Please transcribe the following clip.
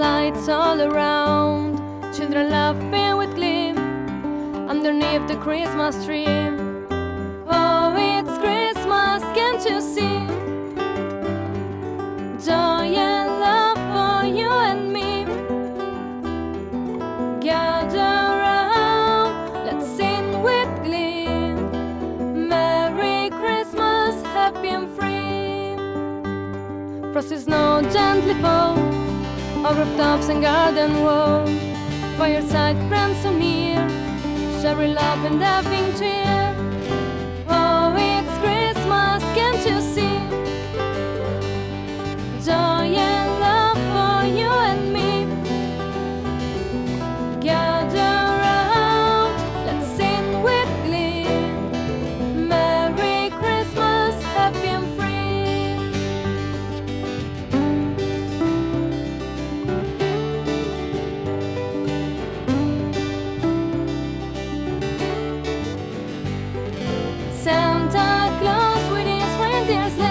lights all around, children laughing with glee underneath the Christmas tree. Oh, it's Christmas, can't you see? Joy and love for you and me. Gather round, let's sing with glee. Merry Christmas, happy and free. Frosty snow gently fall on rooftops and garden wall. Fireside friends so near, sharing love and laughing cheer. Oh, it's Christmas, can't you see? Joy and love for you and me. Gather round, let's sing with glee. Merry Christmas, happy and free. Santa Claus with his reindeer sleigh